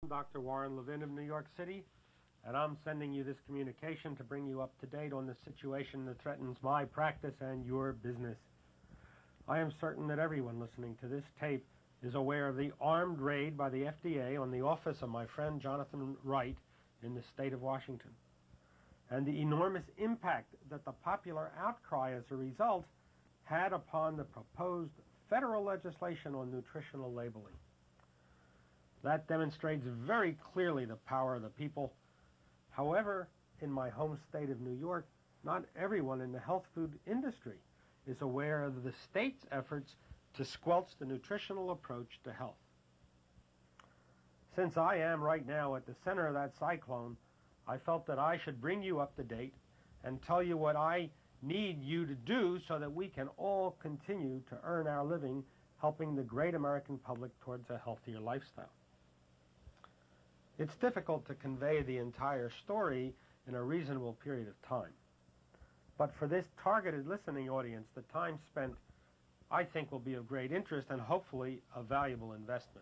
Dr. Warren Levin of New York City, and I'm sending you this communication to bring you up to date on the situation that threatens my practice and your business. I am certain that everyone listening to this tape is aware of the armed raid by the FDA on the office of my friend Jonathan Wright in the state of Washington, and the enormous impact that the popular outcry as a result had upon the proposed federal legislation on nutritional labeling. That demonstrates very clearly the power of the people. However, in my home state of New York, not everyone in the health food industry is aware of the state's efforts to squelch the nutritional approach to health. Since I am right now at the center of that cyclone, I felt that I should bring you up to date and tell you what I need you to do so that we can all continue to earn our living helping the great American public towards a healthier lifestyle. It's difficult to convey the entire story in a reasonable period of time. But for this targeted listening audience, the time spent, I think, will be of great interest and hopefully a valuable investment.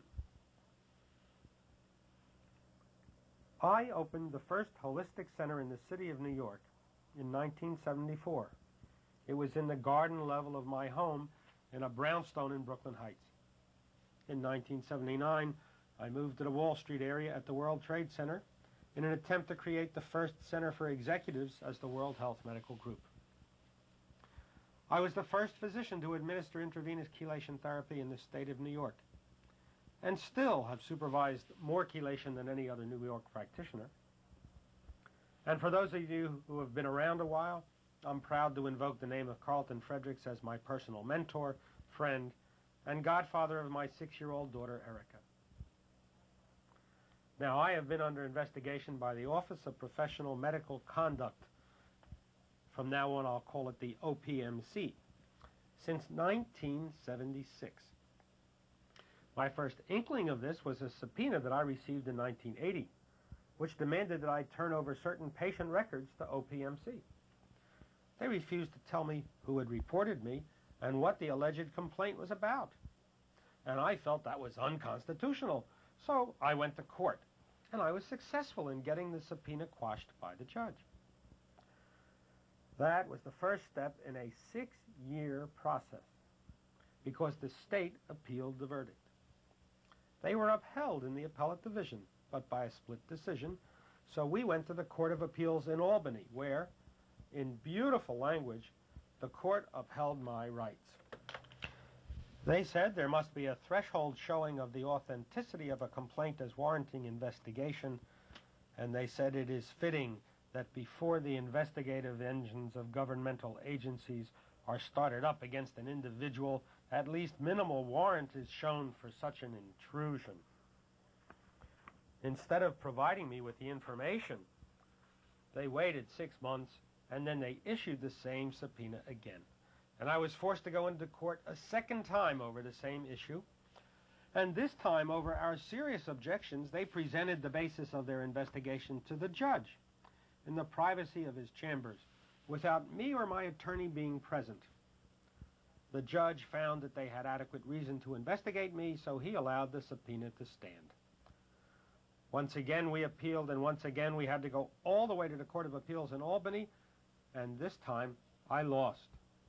I opened the first holistic center in the city of New York in 1974. It was in the garden level of my home in a brownstone in Brooklyn Heights. In 1979, I moved to the Wall Street area at the World Trade Center in an attempt to create the first center for executives as the World Health Medical Group. I was the first physician to administer intravenous chelation therapy in the state of New York, and still have supervised more chelation than any other New York practitioner. And for those of you who have been around a while, I'm proud to invoke the name of Carlton Fredericks as my personal mentor, friend, and godfather of my 6-year-old daughter, Erica. Now, I have been under investigation by the Office of Professional Medical Conduct. From now on, I'll call it the OPMC, since 1976. My first inkling of this was a subpoena that I received in 1980, which demanded that I turn over certain patient records to OPMC. They refused to tell me who had reported me and what the alleged complaint was about. And I felt that was unconstitutional, so I went to court, and I was successful in getting the subpoena quashed by the judge. That was the first step in a 6-year process, because the state appealed the verdict. They were upheld in the appellate division, but by a split decision, so we went to the Court of Appeals in Albany, where, in beautiful language, the court upheld my rights. They said there must be a threshold showing of the authenticity of a complaint as warranting investigation, and they said it is fitting that before the investigative engines of governmental agencies are started up against an individual, at least minimal warrant is shown for such an intrusion. Instead of providing me with the information, they waited 6 months, and then they issued the same subpoena again. And I was forced to go into court a second time over the same issue. And this time, over our serious objections, they presented the basis of their investigation to the judge in the privacy of his chambers, without me or my attorney being present. The judge found that they had adequate reason to investigate me, so he allowed the subpoena to stand. Once again, we appealed, and once again, we had to go all the way to the Court of Appeals in Albany, and this time, I lost.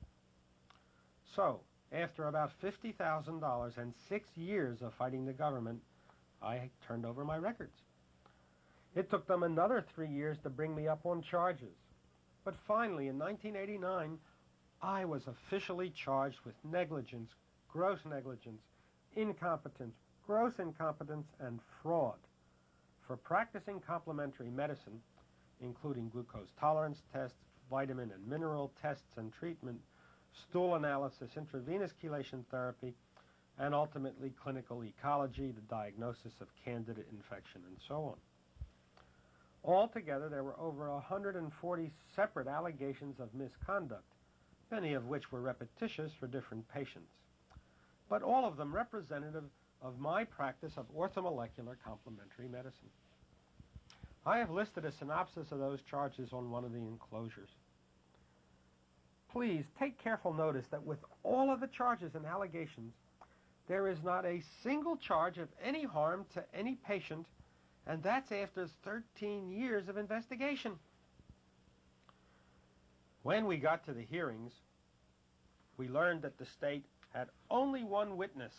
So, after about $50,000 and 6 years of fighting the government, I turned over my records. It took them another 3 years to bring me up on charges. But finally, in 1989, I was officially charged with negligence, gross negligence, incompetence, gross incompetence, and fraud for practicing complementary medicine, including glucose tolerance tests, vitamin and mineral tests and treatment, stool analysis, intravenous chelation therapy, and ultimately clinical ecology, the diagnosis of candida infection, and so on. Altogether, there were over 140 separate allegations of misconduct, many of which were repetitious for different patients, but all of them representative of my practice of orthomolecular complementary medicine. I have listed a synopsis of those charges on one of the enclosures. Please take careful notice that with all of the charges and allegations, there is not a single charge of any harm to any patient And that's after 13 years of investigation. When we got to the hearings, we learned that the state had only one witness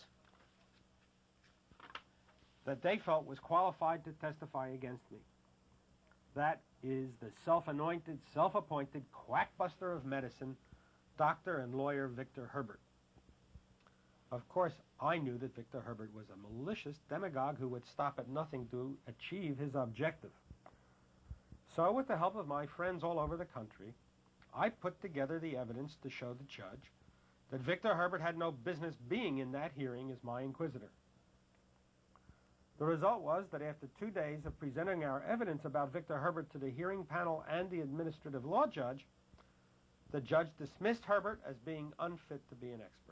that they felt was qualified to testify against me. That is the self-anointed, self-appointed quackbuster of medicine, Dr. and lawyer Victor Herbert. Of course, I knew that Victor Herbert was a malicious demagogue who would stop at nothing to achieve his objective. So, with the help of my friends all over the country, I put together the evidence to show the judge that Victor Herbert had no business being in that hearing as my inquisitor. The result was that after 2 days of presenting our evidence about Victor Herbert to the hearing panel and the administrative law judge, the judge dismissed Herbert as being unfit to be an expert.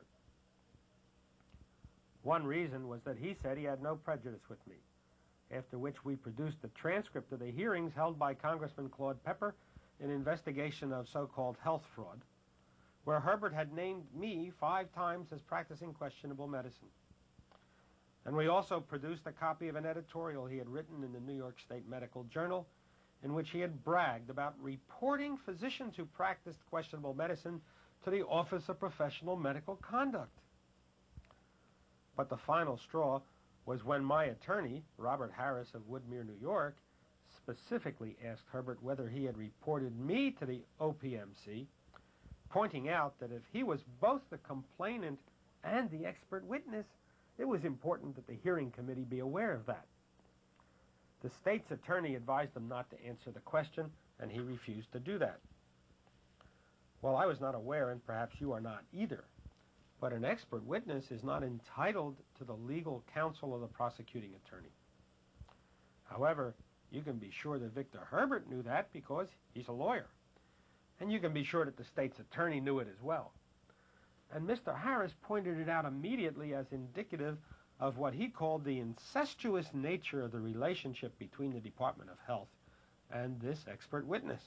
One reason was that he said he had no prejudice with me, after which we produced the transcript of the hearings held by Congressman Claude Pepper in investigation of so-called health fraud, where Herbert had named me 5 times as practicing questionable medicine. And we also produced a copy of an editorial he had written in the New York State Medical Journal in which he had bragged about reporting physicians who practiced questionable medicine to the Office of Professional Medical Conduct. But the final straw was when my attorney, Robert Harris of Woodmere, New York, specifically asked Herbert whether he had reported me to the OPMC, pointing out that if he was both the complainant and the expert witness, it was important that the hearing committee be aware of that. The state's attorney advised him not to answer the question, and he refused to do that. Well, I was not aware, and perhaps you are not either, but an expert witness is not entitled to the legal counsel of the prosecuting attorney. However, you can be sure that Victor Herbert knew that because he's a lawyer. And you can be sure that the state's attorney knew it as well. And Mr. Harris pointed it out immediately as indicative of what he called the incestuous nature of the relationship between the Department of Health and this expert witness.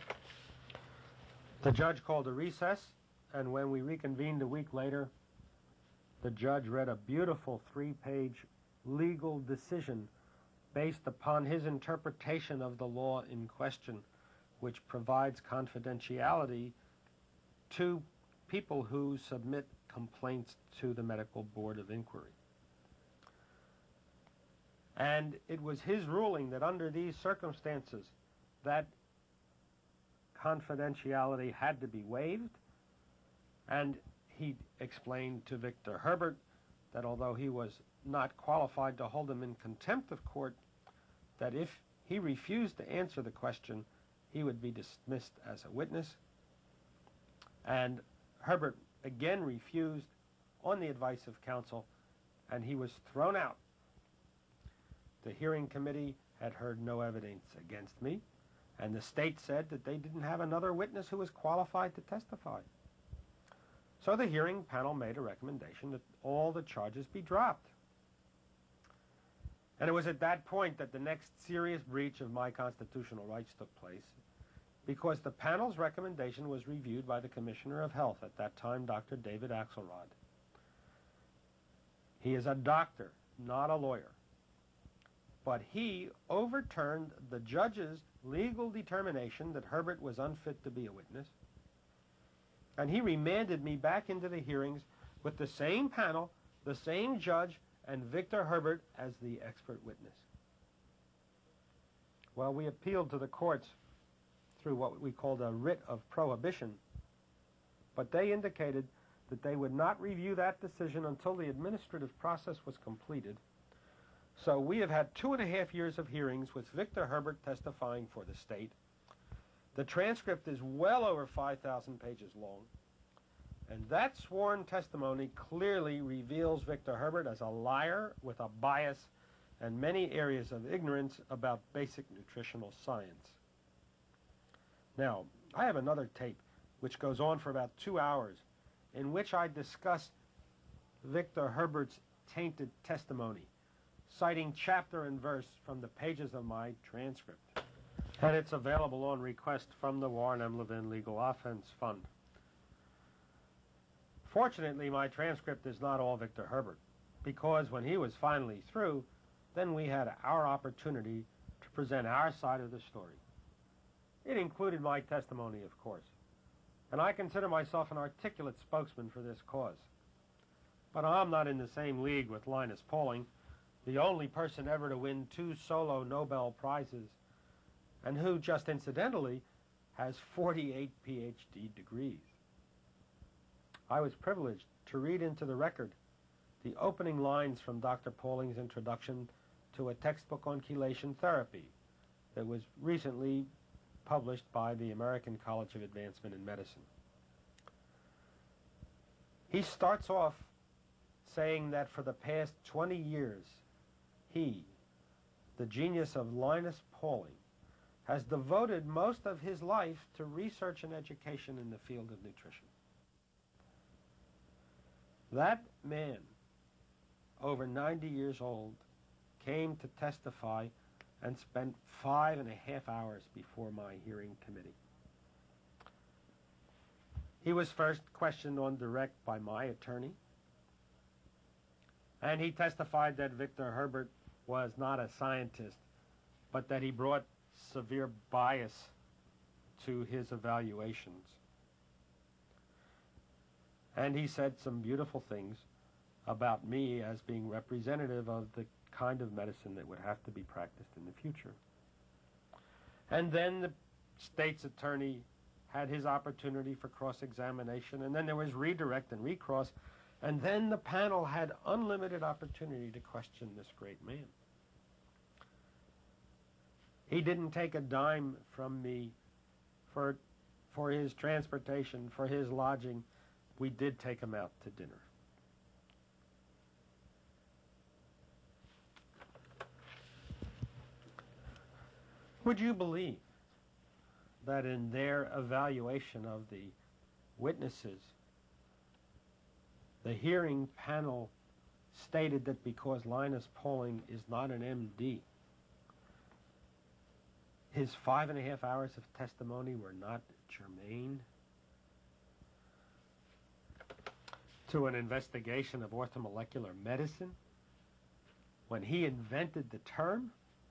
The judge called a recess, and when we reconvened a week later, the judge read a beautiful 3-page legal decision based upon his interpretation of the law in question, which provides confidentiality to people who submit complaints to the Medical Board of Inquiry. And it was his ruling that under these circumstances, that confidentiality had to be waived, and he explained to Victor Herbert that although he was not qualified to hold him in contempt of court, that if he refused to answer the question, he would be dismissed as a witness. And Herbert again refused on the advice of counsel, and he was thrown out. The hearing committee had heard no evidence against me, and the state said that they didn't have another witness who was qualified to testify. So the hearing panel made a recommendation that all the charges be dropped. And it was at that point that the next serious breach of my constitutional rights took place, because the panel's recommendation was reviewed by the Commissioner of Health, at that time Dr. David Axelrod. He is a doctor, not a lawyer. But he overturned the judge's legal determination that Herbert was unfit to be a witness, and he remanded me back into the hearings with the same panel, the same judge, and Victor Herbert as the expert witness. Well, we appealed to the courts through what we called a writ of prohibition, but they indicated that they would not review that decision until the administrative process was completed. So we have had 2.5 years of hearings with Victor Herbert testifying for the state. The transcript is well over 5,000 pages long, and that sworn testimony clearly reveals Victor Herbert as a liar with a bias and many areas of ignorance about basic nutritional science. Now, I have another tape which goes on for about 2 hours in which I discuss Victor Herbert's tainted testimony, citing chapter and verse from the pages of my transcript. And it's available on request from the Warren M. Levin Legal Offense Fund. Fortunately, my transcript is not all Victor Herbert, because when he was finally through, then we had our opportunity to present our side of the story. It included my testimony, of course, and I consider myself an articulate spokesman for this cause. But I'm not in the same league with Linus Pauling, the only person ever to win 2 solo Nobel Prizes, and who, just incidentally, has 48 PhD degrees. I was privileged to read into the record the opening lines from Dr. Pauling's introduction to a textbook on chelation therapy that was recently published by the American College of Advancement in Medicine. He starts off saying that for the past 20 years, he, the genius of Linus Pauling, has devoted most of his life to research and education in the field of nutrition. That man, over 90 years old, came to testify and spent 5.5 hours before my hearing committee. He was first questioned on direct by my attorney, and he testified that Victor Herbert was not a scientist, but that he brought severe bias to his evaluations. And he said some beautiful things about me as being representative of the kind of medicine that would have to be practiced in the future. And then the state's attorney had his opportunity for cross-examination, and then there was redirect and recross, and then the panel had unlimited opportunity to question this great man. He didn't take a dime from me for his transportation, for his lodging. We did take him out to dinner. Would you believe that in their evaluation of the witnesses, the hearing panel stated that because Linus Pauling is not an MD, his 5.5 hours of testimony were not germane to an investigation of orthomolecular medicine when he invented the term?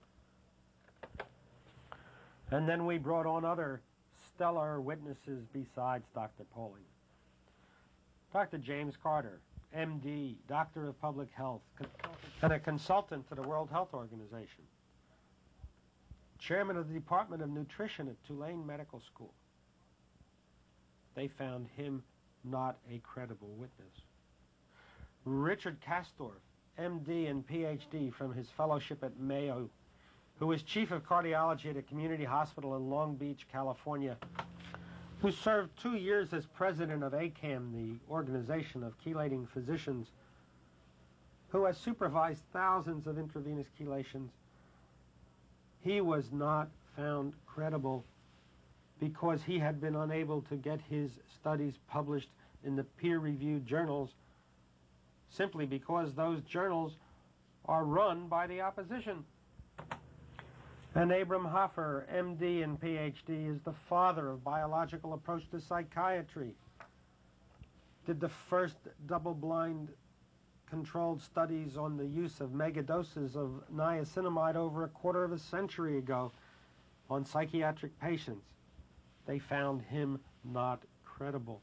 And then we brought on other stellar witnesses besides Dr. Pauling. Dr. James Carter, MD, Doctor of Public Health, and a consultant to the World Health Organization. Chairman of the Department of Nutrition at Tulane Medical School. They found him not a credible witness. Richard Castorf, MD and PhD from his fellowship at Mayo, who was chief of cardiology at a community hospital in Long Beach, California, who served 2 years as president of ACAM, the Organization of Chelating Physicians, who has supervised thousands of intravenous chelations. He was not found credible because he had been unable to get his studies published in the peer-reviewed journals simply because those journals are run by the opposition. And Abram Hoffer, MD and PhD, is the father of biological approach to psychiatry. Did the first double-blind controlled studies on the use of megadoses of niacinamide over a quarter of a century ago on psychiatric patients. They found him not credible.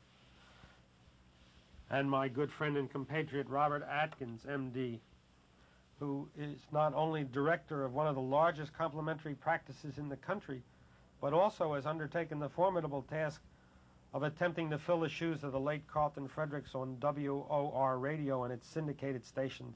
And my good friend and compatriot Robert Atkins, MD, who is not only director of one of the largest complementary practices in the country, but also has undertaken the formidable task of attempting to fill the shoes of the late Carlton Fredericks on WOR radio and its syndicated stations.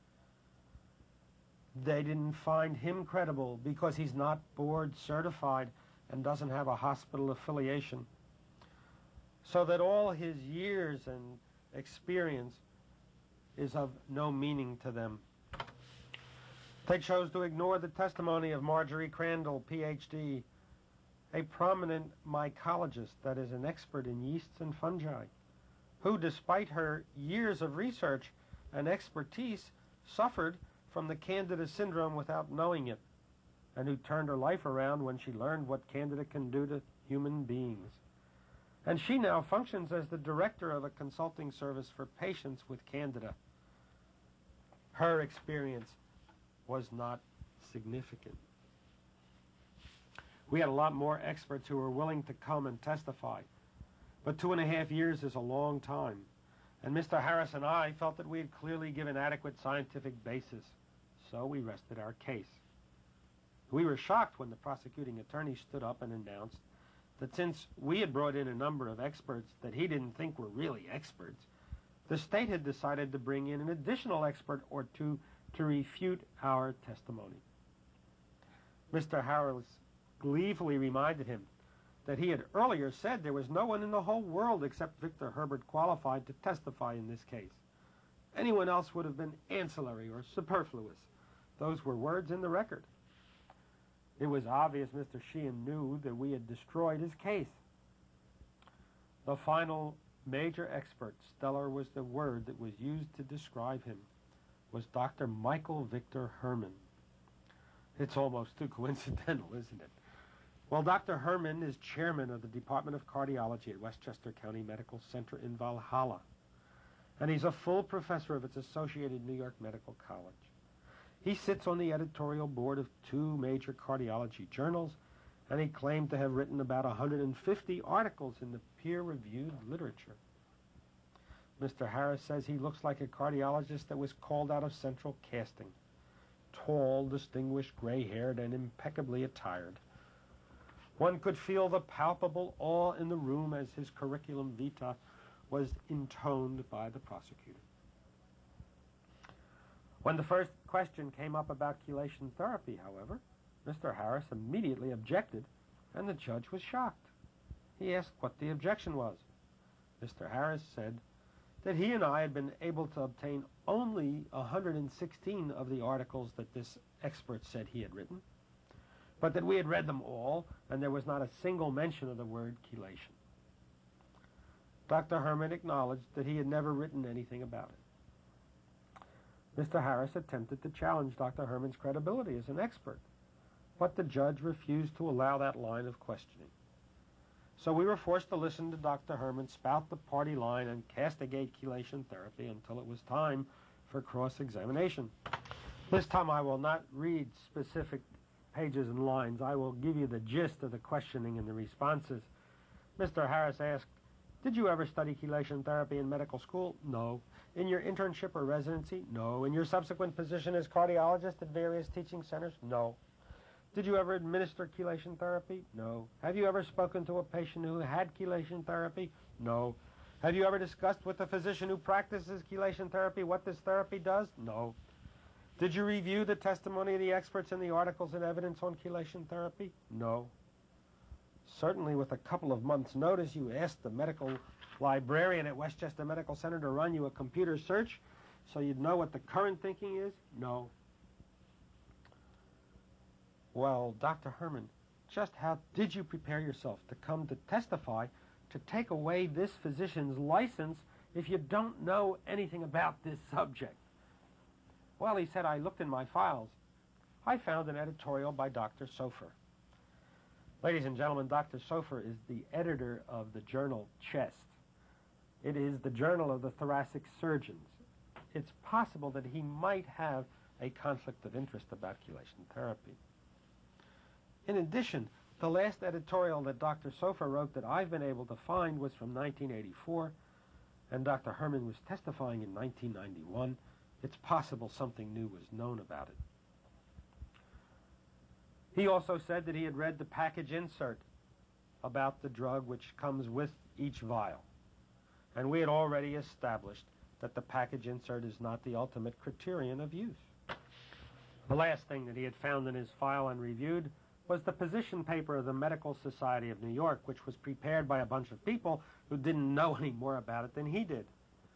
They didn't find him credible because he's not board certified and doesn't have a hospital affiliation. So that all his years and experience is of no meaning to them. They chose to ignore the testimony of Marjorie Crandall, PhD, a prominent mycologist that is an expert in yeasts and fungi, who, despite her years of research and expertise, suffered from the Candida syndrome without knowing it, and who turned her life around when she learned what Candida can do to human beings. And she now functions as the director of a consulting service for patients with Candida. Her experience was not significant. We had a lot more experts who were willing to come and testify, but 2.5 years is a long time, and Mr. Harris and I felt that we had clearly given adequate scientific basis, so we rested our case. We were shocked when the prosecuting attorney stood up and announced that since we had brought in a number of experts that he didn't think were really experts, the state had decided to bring in an additional expert or two to refute our testimony. Mr. Harris gleefully reminded him that he had earlier said there was no one in the whole world except Victor Herbert qualified to testify in this case. Anyone else would have been ancillary or superfluous. Those were words in the record. It was obvious Mr. Sheehan knew that we had destroyed his case. The final major expert, stellar was the word that was used to describe him, was Dr. Michael Victor Herman. It's almost too coincidental, isn't it? Well, Dr. Herman is chairman of the Department of Cardiology at Westchester County Medical Center in Valhalla, and he's a full professor of its associated New York Medical College. He sits on the editorial board of 2 major cardiology journals, and he claimed to have written about 150 articles in the peer-reviewed literature. Mr. Harris says he looks like a cardiologist that was called out of central casting. Tall, distinguished, gray-haired, and impeccably attired. One could feel the palpable awe in the room as his curriculum vitae was intoned by the prosecutor. When the first question came up about chelation therapy, however, Mr. Harris immediately objected, and the judge was shocked. He asked what the objection was. Mr. Harris said that he and I had been able to obtain only 116 of the articles that this expert said he had written, but that we had read them all, and there was not a single mention of the word chelation. Dr. Herman acknowledged that he had never written anything about it. Mr. Harris attempted to challenge Dr. Herman's credibility as an expert, but the judge refused to allow that line of questioning. So we were forced to listen to Dr. Herman spout the party line and castigate chelation therapy until it was time for cross-examination. This time I will not read specific pages and lines. I will give you the gist of the questioning and the responses. Mr. Harris asked, "Did you ever study chelation therapy in medical school?" "No." "In your internship or residency?" "No." "In your subsequent position as cardiologist at various teaching centers?" "No." "Did you ever administer chelation therapy?" "No." "Have you ever spoken to a patient who had chelation therapy?" "No." "Have you ever discussed with a physician who practices chelation therapy what this therapy does?" "No." "Did you review the testimony of the experts in the articles and evidence on chelation therapy?" "No." "Certainly with a couple of months' notice you asked the medical librarian at Westchester Medical Center to run you a computer search so you'd know what the current thinking is?" "No." "Well, Dr. Herman, just how did you prepare yourself to come to testify to take away this physician's license if you don't know anything about this subject?" "Well," he said, "I looked in my files. I found an editorial by Dr. Sofer." Ladies and gentlemen, Dr. Sofer is the editor of the journal Chest. It is the journal of the thoracic surgeons. It's possible that he might have a conflict of interest about chelation therapy. In addition, the last editorial that Dr. Sofer wrote that I've been able to find was from 1984, and Dr. Herman was testifying in 1991. It's possible something new was known about it. He also said that he had read the package insert about the drug which comes with each vial, and we had already established that the package insert is not the ultimate criterion of use. The last thing that he had found in his file and reviewed was the position paper of the Medical Society of New York, which was prepared by a bunch of people who didn't know any more about it than he did.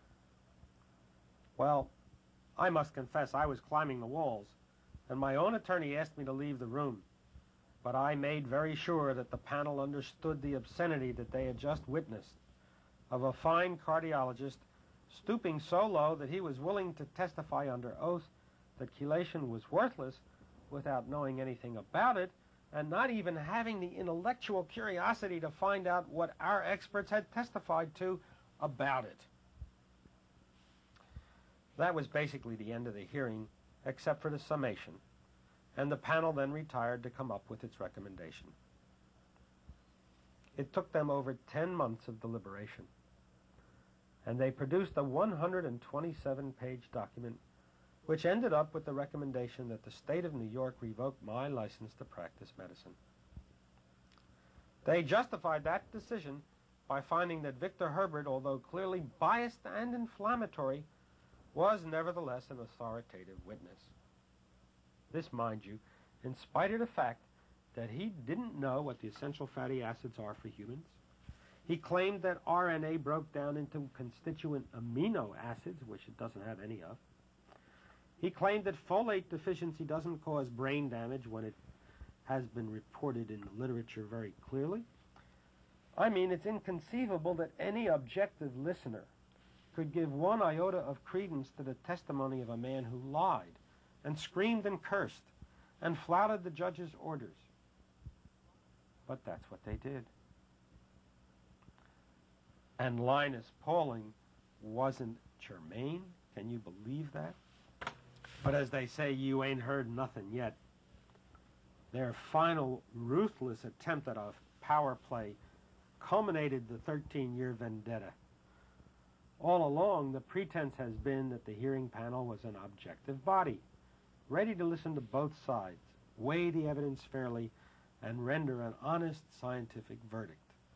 Well, I must confess I was climbing the walls, and my own attorney asked me to leave the room. But I made very sure that the panel understood the obscenity that they had just witnessed of a fine cardiologist stooping so low that he was willing to testify under oath that chelation was worthless without knowing anything about it and not even having the intellectual curiosity to find out what our experts had testified to about it. That was basically the end of the hearing, except for the summation. and the panel then retired to come up with its recommendation. It took them over 10 months of deliberation, and they produced a 127-page document which ended up with the recommendation that the state of New York revoke my license to practice medicine. They justified that decision by finding that Victor Herbert, although clearly biased and inflammatory, was nevertheless an authoritative witness. This, mind you, in spite of the fact that he didn't know what the essential fatty acids are for humans. He claimed that RNA broke down into constituent amino acids, which it doesn't have any of. He claimed that folate deficiency doesn't cause brain damage when it has been reported in the literature very clearly. I mean, it's inconceivable that any objective listener could give one iota of credence to the testimony of a man who lied and screamed and cursed and flouted the judge's orders. But that's what they did. And Linus Pauling wasn't germane. Can you believe that? But as they say, you ain't heard nothing yet. Their final ruthless attempt at a power play culminated the 13-year vendetta. All along, the pretense has been that the hearing panel was an objective body, ready to listen to both sides, weigh the evidence fairly, and render an honest scientific verdict.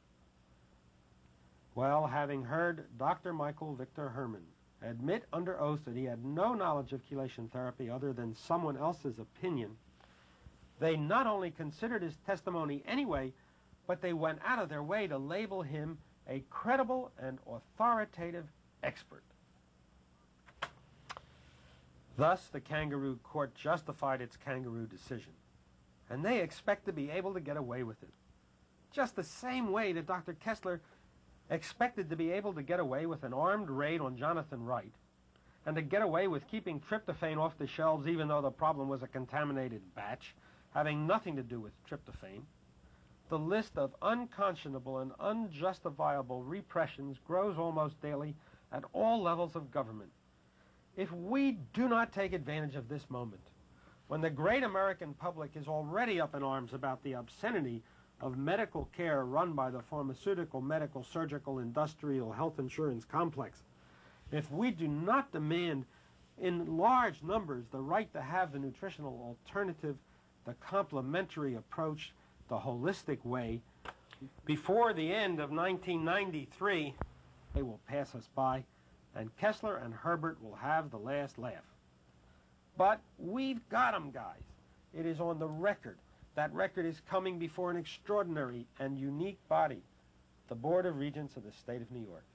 Well, having heard Dr. Michael Victor Herman admit under oath that he had no knowledge of chelation therapy other than someone else's opinion, they not only considered his testimony anyway, but they went out of their way to label him a credible and authoritative expert. Thus, the kangaroo court justified its kangaroo decision, and they expect to be able to get away with it. Just the same way that Dr. Kessler expected to be able to get away with an armed raid on Jonathan Wright, and to get away with keeping tryptophan off the shelves even though the problem was a contaminated batch, having nothing to do with tryptophan. The list of unconscionable and unjustifiable repressions grows almost daily at all levels of government. If we do not take advantage of this moment, when the great American public is already up in arms about the obscenity of medical care run by the pharmaceutical, medical, surgical, industrial, health insurance complex, if we do not demand in large numbers the right to have the nutritional alternative, the complementary approach, the holistic way, before the end of 1993, they will pass us by, and Kessler and Herbert will have the last laugh. But we've got them, guys. It is on the record. That record is coming before an extraordinary and unique body, the Board of Regents of the State of New York.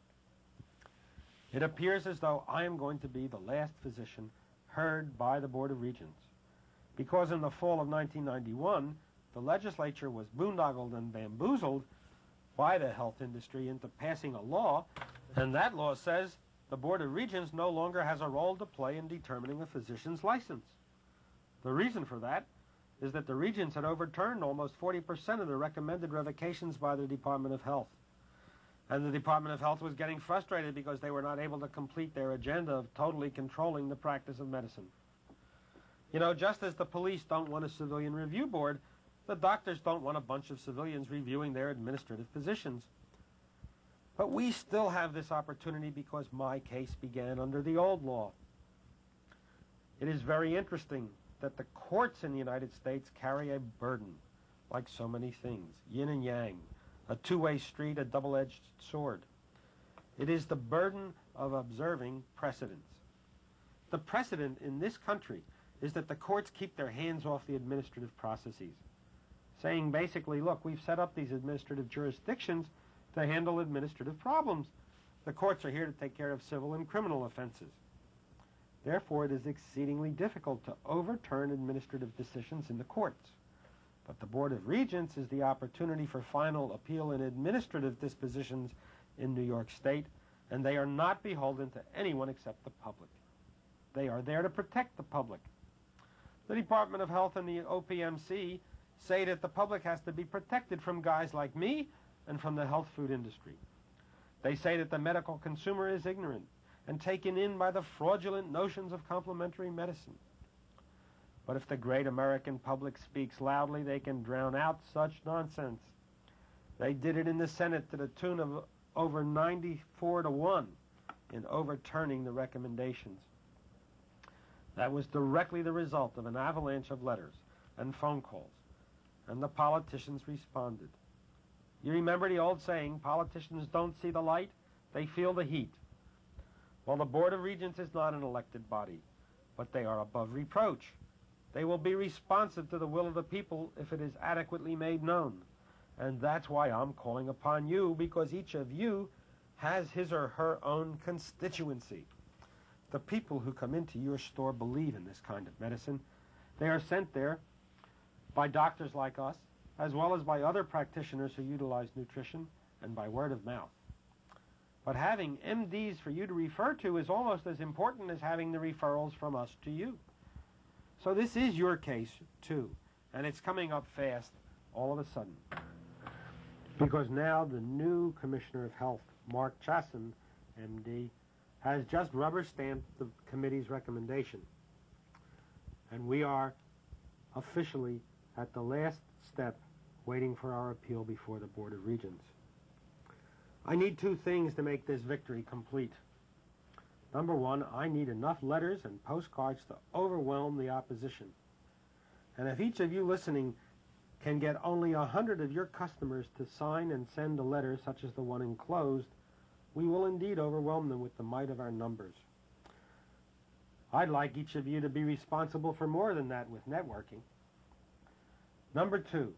It appears as though I am going to be the last physician heard by the Board of Regents, because in the fall of 1991, the legislature was boondoggled and bamboozled by the health industry into passing a law, and that law says the Board of Regents no longer has a role to play in determining a physician's license. The reason for that is that the Regents had overturned almost 40% of the recommended revocations by the Department of Health. And the Department of Health was getting frustrated because they were not able to complete their agenda of totally controlling the practice of medicine. You know, just as the police don't want a civilian review board, the doctors don't want a bunch of civilians reviewing their administrative positions. But we still have this opportunity because my case began under the old law. It is very interesting that the courts in the United States carry a burden, like so many things, yin and yang, a two-way street, a double-edged sword. It is the burden of observing precedents. The precedent in this country is that the courts keep their hands off the administrative processes, saying basically, look, we've set up these administrative jurisdictions to handle administrative problems. The courts are here to take care of civil and criminal offenses. Therefore, it is exceedingly difficult to overturn administrative decisions in the courts. But the Board of Regents is the opportunity for final appeal in administrative dispositions in New York State, and they are not beholden to anyone except the public. They are there to protect the public. The Department of Health and the OPMC say that the public has to be protected from guys like me and from the health food industry. They say that the medical consumer is ignorant and taken in by the fraudulent notions of complementary medicine. But if the great American public speaks loudly, they can drown out such nonsense. They did it in the Senate to the tune of over 94-1 in overturning the recommendations. That was directly the result of an avalanche of letters and phone calls, and the politicians responded. You remember the old saying, politicians don't see the light, they feel the heat. Well, the Board of Regents is not an elected body, but they are above reproach. They will be responsive to the will of the people if it is adequately made known. And that's why I'm calling upon you, because each of you has his or her own constituency. The people who come into your store believe in this kind of medicine. They are sent there by doctors like us, as well as by other practitioners who utilize nutrition, and by word of mouth. But having MDs for you to refer to is almost as important as having the referrals from us to you. So this is your case, too, and it's coming up fast all of a sudden. Because now the new Commissioner of Health, Mark Chasson, MD, has just rubber-stamped the committee's recommendation. And we are officially at the last step, waiting for our appeal before the Board of Regents. I need two things to make this victory complete. Number one, I need enough letters and postcards to overwhelm the opposition. And if each of you listening can get only 100 of your customers to sign and send a letter such as the one enclosed, we will indeed overwhelm them with the might of our numbers. I'd like each of you to be responsible for more than that with networking. Number two,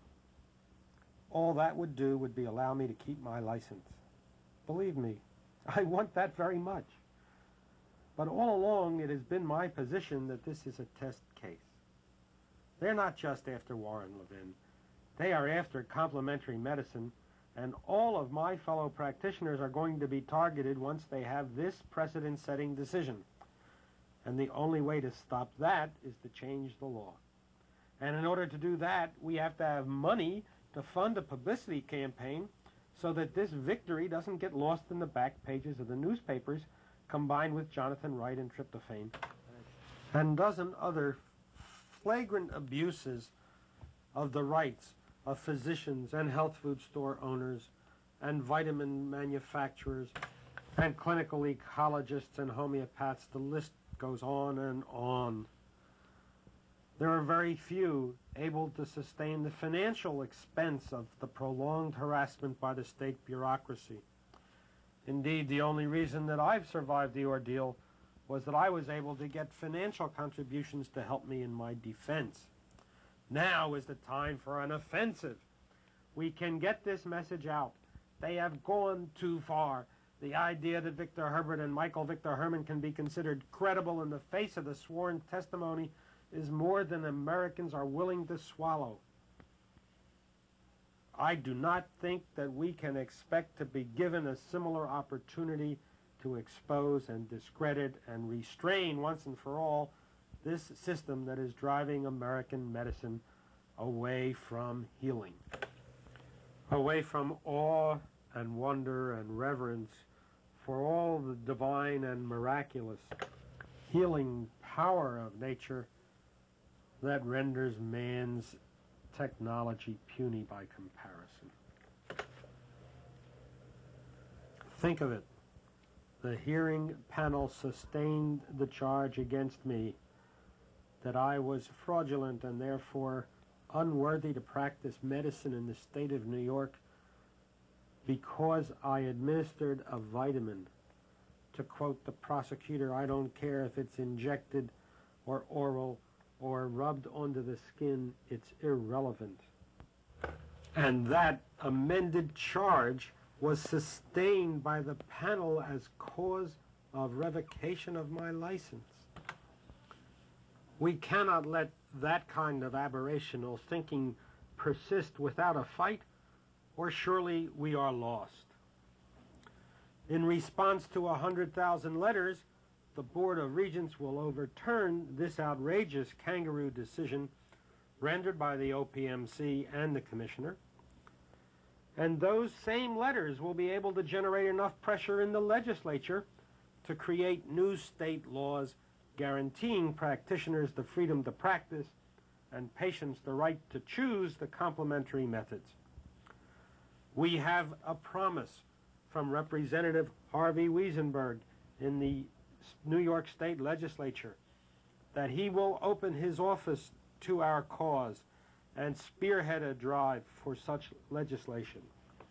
all that would do would be allow me to keep my license. Believe me, I want that very much. But all along it has been my position that this is a test case. They're not just after Warren Levin. They are after complementary medicine, and all of my fellow practitioners are going to be targeted once they have this precedent-setting decision. And the only way to stop that is to change the law. And in order to do that, we have to have money to fund a publicity campaign so that this victory doesn't get lost in the back pages of the newspapers, combined with Jonathan Wright and tryptophan and dozen other flagrant abuses of the rights of physicians and health food store owners and vitamin manufacturers and clinical ecologists and homeopaths. The list goes on and on. There are very few able to sustain the financial expense of the prolonged harassment by the state bureaucracy. Indeed, the only reason that I've survived the ordeal was that I was able to get financial contributions to help me in my defense. Now is the time for an offensive. We can get this message out. They have gone too far. The idea that Victor Herbert and Michael Victor Herman can be considered credible in the face of the sworn testimony is more than Americans are willing to swallow. I do not think that we can expect to be given a similar opportunity to expose and discredit and restrain once and for all this system that is driving American medicine away from healing, away from awe and wonder and reverence for all the divine and miraculous healing power of nature that renders man's technology puny by comparison. Think of it. The hearing panel sustained the charge against me that I was fraudulent and therefore unworthy to practice medicine in the state of New York because I administered a vitamin. To quote the prosecutor, I don't care if it's injected or oral or rubbed onto the skin, it's irrelevant. And that amended charge was sustained by the panel as cause of revocation of my license. We cannot let that kind of aberrational thinking persist without a fight, or surely we are lost. In response to 100,000 letters, the Board of Regents will overturn this outrageous kangaroo decision rendered by the OPMC and the Commissioner. And those same letters will be able to generate enough pressure in the legislature to create new state laws guaranteeing practitioners the freedom to practice and patients the right to choose the complementary methods. We have a promise from Representative Harvey Wiesenberg in the New York State Legislature that he will open his office to our cause and spearhead a drive for such legislation.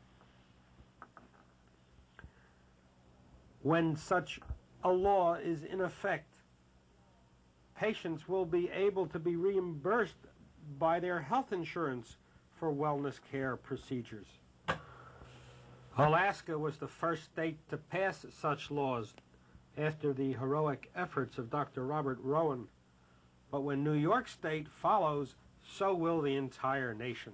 When such a law is in effect, patients will be able to be reimbursed by their health insurance for wellness care procedures. Alaska was the first state to pass such laws after the heroic efforts of Dr. Robert Rowan. But when New York State follows, so will the entire nation.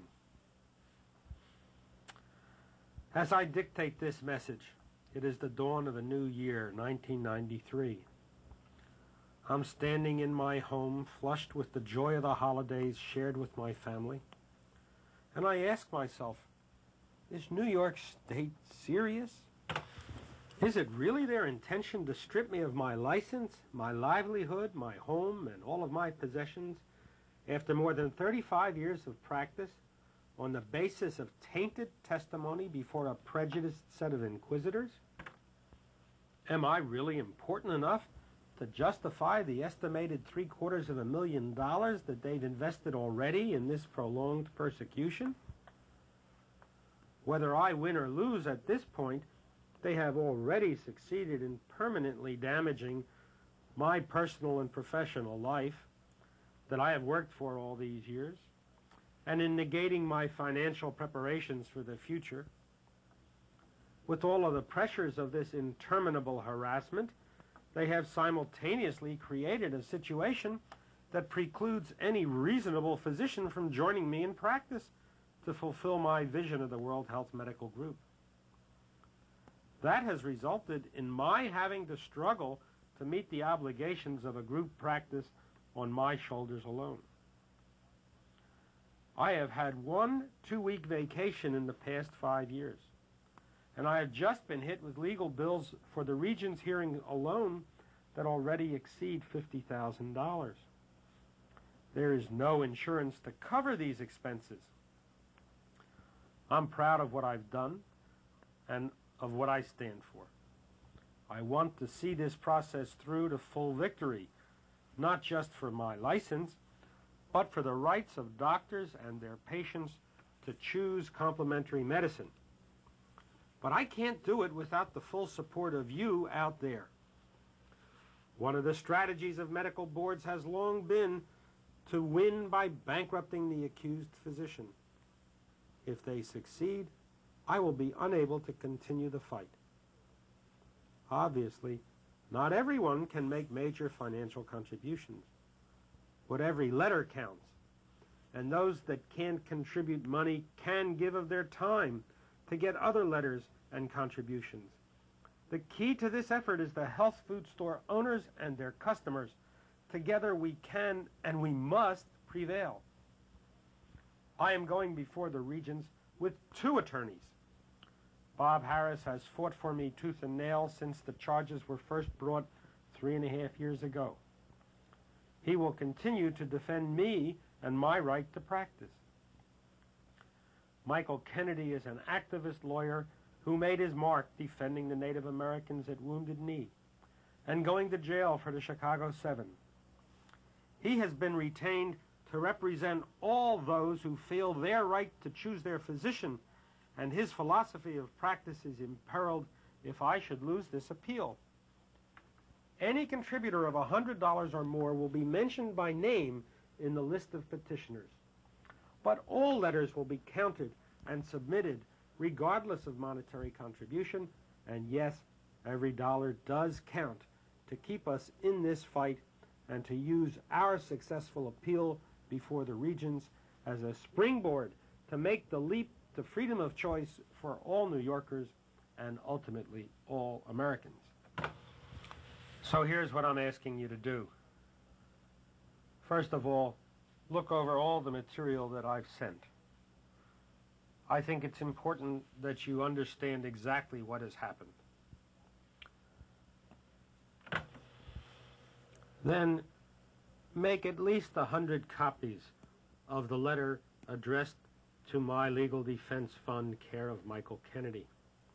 As I dictate this message, it is the dawn of a new year, 1993. I'm standing in my home, flushed with the joy of the holidays shared with my family. And I ask myself, is New York State serious? Is it really their intention to strip me of my license, my livelihood, my home, and all of my possessions after more than 35 years of practice on the basis of tainted testimony before a prejudiced set of inquisitors? Am I really important enough to justify the estimated $750,000 that they've invested already in this prolonged persecution? Whether I win or lose at this point, they have already succeeded in permanently damaging my personal and professional life that I have worked for all these years, and in negating my financial preparations for the future. With all of the pressures of this interminable harassment, they have simultaneously created a situation that precludes any reasonable physician from joining me in practice to fulfill my vision of the World Health Medical Group. That has resulted in my having to struggle to meet the obligations of a group practice on my shoulders alone. I have had 1 2-week vacation in the past 5 years, and I have just been hit with legal bills for the Regents hearing alone that already exceed $50,000. There is no insurance to cover these expenses. I'm proud of what I've done and of what I stand for. I want to see this process through to full victory, not just for my license, but for the rights of doctors and their patients to choose complementary medicine. But I can't do it without the full support of you out there. One of the strategies of medical boards has long been to win by bankrupting the accused physician. If they succeed, I will be unable to continue the fight. Obviously, not everyone can make major financial contributions, but every letter counts, and those that can't contribute money can give of their time to get other letters and contributions. The key to this effort is the health food store owners and their customers. Together we can and we must prevail. I am going before the Regents with 2 attorneys. Bob Harris has fought for me tooth and nail since the charges were first brought 3.5 years ago. He will continue to defend me and my right to practice. Michael Kennedy is an activist lawyer who made his mark defending the Native Americans at Wounded Knee and going to jail for the Chicago 7. He has been retained to represent all those who feel their right to choose their physician, and his philosophy of practice is imperiled if I should lose this appeal. Any contributor of $100 or more will be mentioned by name in the list of petitioners. But all letters will be counted and submitted regardless of monetary contribution, and yes, every dollar does count to keep us in this fight and to use our successful appeal before the Regents as a springboard to make the leap to freedom of choice for all New Yorkers and ultimately all Americans. So here's what I'm asking you to do. First of all, look over all the material that I've sent. I think it's important that you understand exactly what has happened. Then make at least 100 copies of the letter addressed to my Legal Defense Fund, care of Michael Kennedy.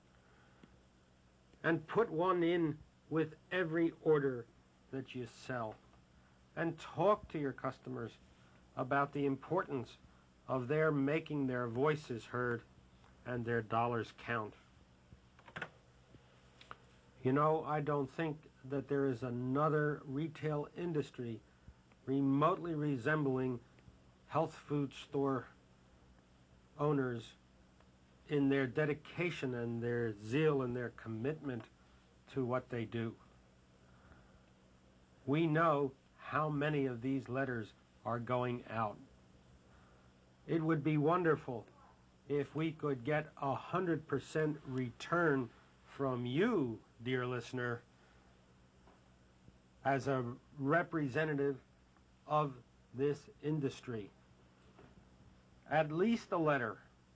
And put one in with every order that you sell. And talk to your customers about the importance of their making their voices heard and their dollars count. You know, I don't think that there is another retail industry remotely resembling health food store owners in their dedication and their zeal and their commitment to what they do. We know how many of these letters are going out. It would be wonderful if we could get 100% return from you, dear listener, as a representative of this industry. At least a letter.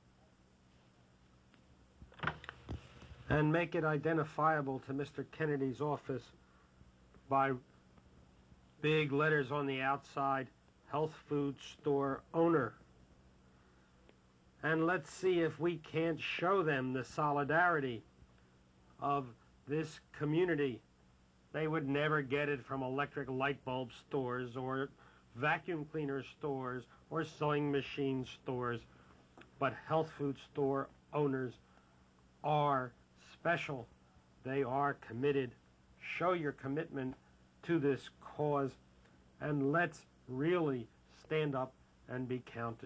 And make it identifiable to Mr. Kennedy's office by big letters on the outside, health food store owner. And let's see if we can't show them the solidarity of this community. They would never get it from electric light bulb stores or vacuum cleaner stores or sewing machine stores, but health food store owners are special. They are committed. Show your commitment to this cause, and let's really stand up and be counted.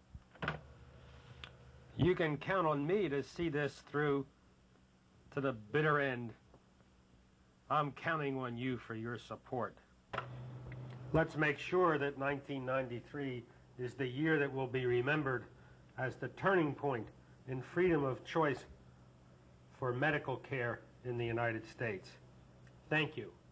You can count on me to see this through to the bitter end. I'm counting on you for your support. Let's make sure that 1993 is the year that will be remembered as the turning point in freedom of choice for medical care in the United States. Thank you.